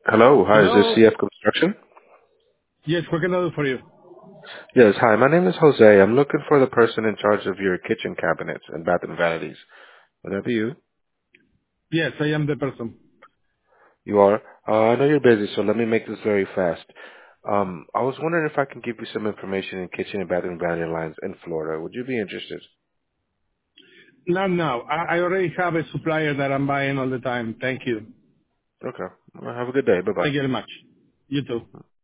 Hello, hi, is this Hello? CF Construction? Yes, what can I do for you? Yes, hi, my name is Jose. I'm looking for the person in charge of your kitchen cabinets and bathroom vanities. Would that be you? Yes, I am the person. You are? I know you're busy, so let me make this very fast. I was wondering if I can give you some information in kitchen and bathroom vanity lines in Florida. Would you be interested? Not now. I already have a supplier that I'm buying all the time. Thank you. Okay. Well, have a good day. Bye-bye. Thank you very much. You too.